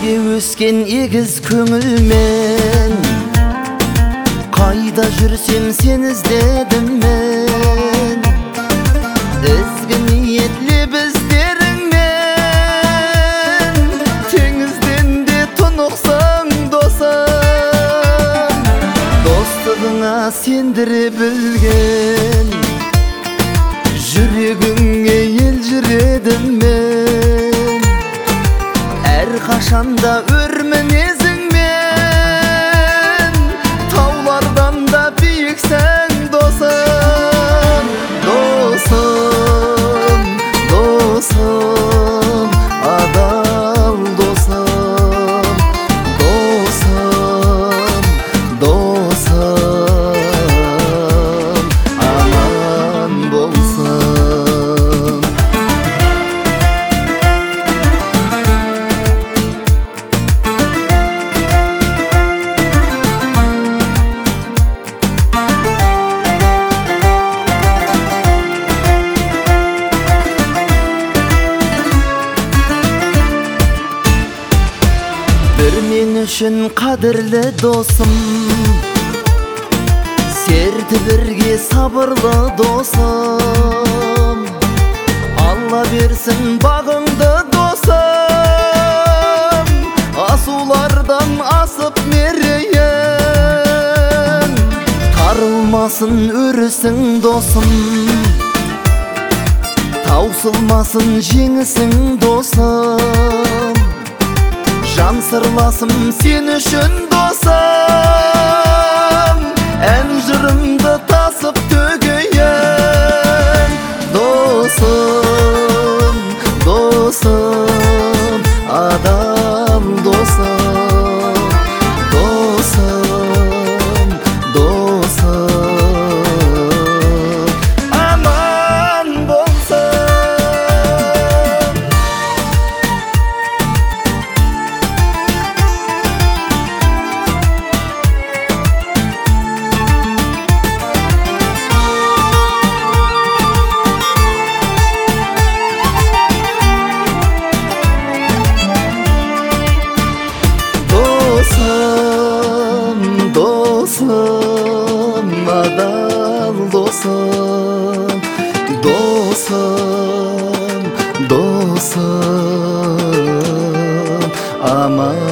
Бірге өскен егіз көңілмен, қайда жүрсем сен іздедім мен. Ізгі ниетлі біздеріңмен, теңізден де тұнықсаң досым. Достығыңа сендіре білген, жүрегіңе елжіредім мен. Әрқашанда өр мінезіңмен, таулардан да биіксің досым. Досым, досым, адал досым. Досым, досым, аман болсын. Бір мен үшін қадірлі досым, серті бірге сабырлы досым. Алла берсін бағыңды досым, асулардан асып мерейін. Тарылмасын өрісің досым, таусылмасын жеңісің досым. Жан сырласым сен үшін досым, ән жырымды тасып төгейін. Досым, досым, адам досым. Досым, досым, аман болсын. Досым, адал досым. Досым, досым, аман